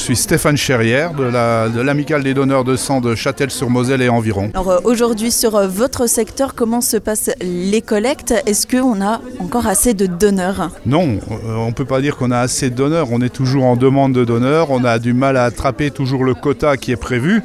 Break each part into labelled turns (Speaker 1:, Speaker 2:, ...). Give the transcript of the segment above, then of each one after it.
Speaker 1: suis Stéphane Cherrière de l'Amicale des donneurs de sang de Châtel-sur-Moselle et environ.
Speaker 2: Alors aujourd'hui sur votre secteur, comment se passent les collectes? Est-ce qu'on a encore assez de donneurs?
Speaker 1: Non, on ne peut pas dire qu'on a assez de donneurs. On est toujours en demande de donneurs. On a du mal à attraper toujours le quota qui est prévu.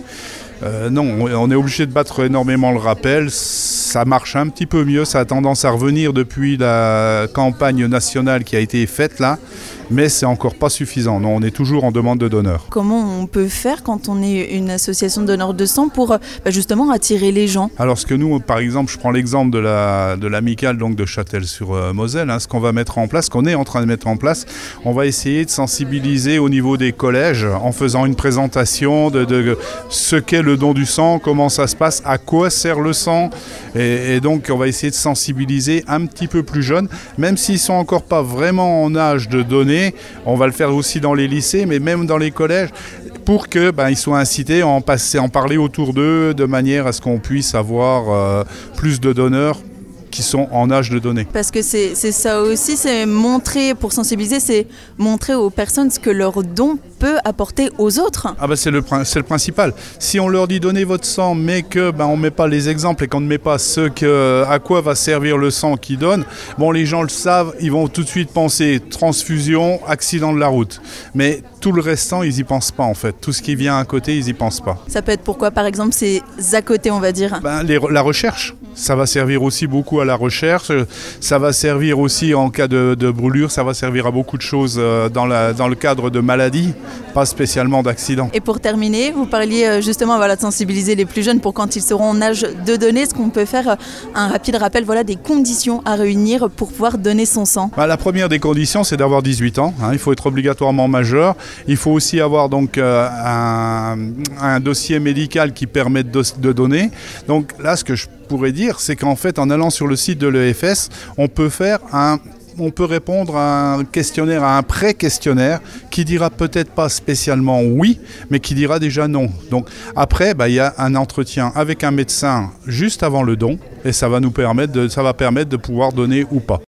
Speaker 1: Non, on est obligé de battre énormément le rappel. Ça marche un petit peu mieux. Ça a tendance à revenir depuis la campagne nationale qui a été faite là. Mais c'est encore pas suffisant. Non, on est toujours en demande de donneurs.
Speaker 2: Comment on peut faire quand on est une association de donneurs de sang pour justement attirer les gens?
Speaker 1: Alors ce que nous, par exemple, je prends l'exemple de l'amicale donc de Châtel-sur-Moselle, ce qu'on va mettre en place, qu'on est en train de mettre en place, on va essayer de sensibiliser au niveau des collèges en faisant une présentation de ce qu'est le don du sang, comment ça se passe, à quoi sert le sang, et donc on va essayer de sensibiliser un petit peu plus jeunes, même s'ils sont encore pas vraiment en âge de donner. On va le faire aussi dans les lycées, mais même dans les collèges, pour qu'ils soient incités à en parler autour d'eux, de manière à ce qu'on puisse avoir plus de donneurs qui sont en âge de donner.
Speaker 2: Parce que c'est ça aussi, c'est montrer, pour sensibiliser, c'est montrer aux personnes ce que leur don peut apporter aux autres.
Speaker 1: C'est le principal. Si on leur dit donnez votre sang, mais que on met pas les exemples et qu'on ne met pas à quoi va servir le sang qu'ils donnent, les gens le savent, ils vont tout de suite penser transfusion, accident de la route. Mais tout le restant, ils y pensent pas en fait. Tout ce qui vient à côté, ils y pensent pas.
Speaker 2: Ça peut être pourquoi, par exemple, c'est à côté, on va dire.
Speaker 1: La recherche. Ça va servir aussi beaucoup à la recherche. Ça va servir aussi en cas de brûlure. Ça va servir à beaucoup de choses dans le cadre de maladies, pas spécialement d'accidents.
Speaker 2: Et pour terminer, vous parliez justement de sensibiliser les plus jeunes pour quand ils seront en âge de donner. Est-ce qu'on peut faire un rapide rappel des conditions à réunir pour pouvoir donner son sang?
Speaker 1: La première des conditions, c'est d'avoir 18 ans. Il faut être obligatoirement majeur. Il faut aussi avoir donc un dossier médical qui permet de donner. Donc là, ce que je pourrais dire, c'est qu'en fait, en allant sur le site de l'EFS, on peut répondre à un questionnaire, à un pré-questionnaire qui dira peut-être pas spécialement oui, mais qui dira déjà non. Donc après, il y a un entretien avec un médecin juste avant le don et ça va permettre de pouvoir donner ou pas.